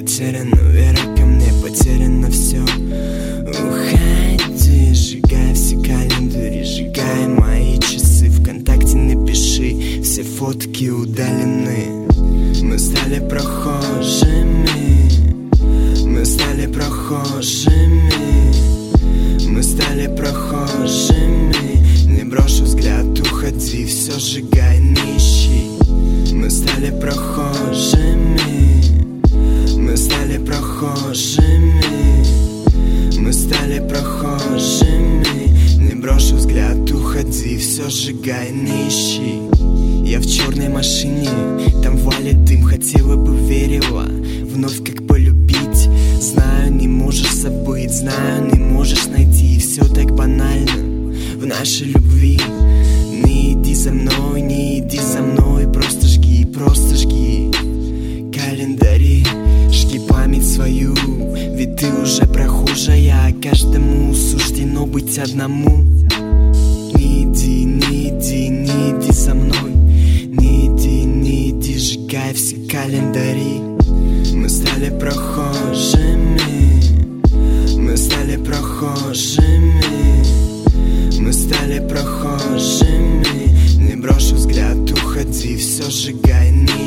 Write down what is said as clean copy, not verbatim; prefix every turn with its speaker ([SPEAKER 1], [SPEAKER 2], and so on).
[SPEAKER 1] потеряна вера ко мне, потеряно все. Уходи, сжигай все календари, сжигай мои часы, ВКонтакте напиши, все фотки удалены. Мы стали прохожими, мы стали прохожими, мы стали прохожими. Не брошу взгляд, уходи, все сжигай, не ищи. Мы стали прохожими, мы стали прохожими, мы стали прохожими. Не брошу взгляд, уходи, все сжигай, не ищи. Я в черной машине, там валит дым, хотела бы верила вновь как полюбить. Знаю, не можешь забыть, знаю, не можешь найти. Все так банально в нашей любви. Не иди за мной, не иди за мной, просто жги календари, жги память свою, ведь ты уже прохожая, каждому суждено быть одному. Не иди, не иди, не иди за мной, не иди, не иди, сжигай все календари. Мы стали прохожими, мы стали прохожими, мы стали прохожими. Не брошу взгляд, уходи, все сжигай, не